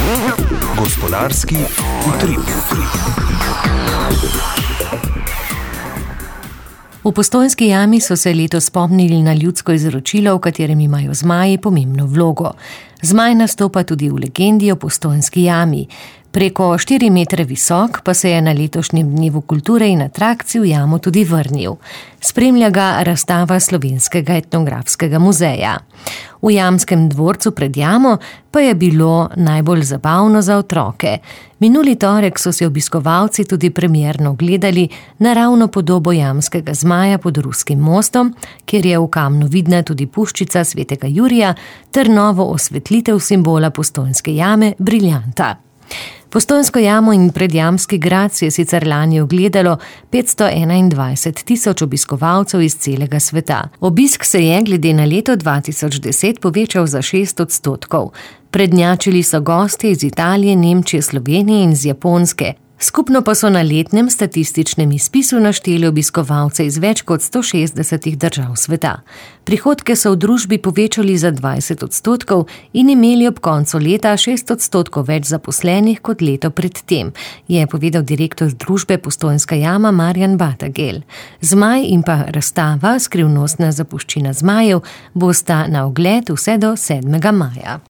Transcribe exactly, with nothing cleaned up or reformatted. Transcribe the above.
Gospodarski utrip. V Postojnski jami so se letos spomnili na ljudsko izročilo, v katerem imajo zmaji pomembno vlogo. Zmaj nastopa tudi v legendi o Postojnski jami. Preko štiri metre visok pa se je na letošnjem dnevu kulture in atrakcij v jamo tudi vrnil. Spremlja ga razstava Slovenskega etnografskega muzeja. V jamskem dvorcu pred jamo pa je bilo najbolj zabavno za otroke. Minuli torek so si obiskovalci tudi premierno gledali naravno podobo jamskega zmaja pod Ruskim mostom, kjer je v kamnu vidna tudi puščica svetega Jurija ter novo osvetlitev simbola Postojnske jame briljanta. Postojnsko jamo in predjamski grad si je sicer lani ogledalo petsto enaindvajset tisoč obiskovalcev iz celega sveta. Obisk se je glede na leto dva tisoč deset povečal za šest odstotkov. Prednjačili so gostje iz Italije, Nemčije, Slovenije in z Japonske. Skupno pa so na letnem statističnem izpisu našteli obiskovalce iz več kot sto šestdesetih držav sveta. Prihodke so v družbi povečali za dvajset odstotkov in imeli ob koncu leta šest odstotkov več zaposlenih kot leto pred tem, je povedal direktor družbe Postojnska jama Marjan Batagel. Zmaj in pa razstava Skrivnostna zapuščina zmajev bosta na ogled vse do sedmega maja.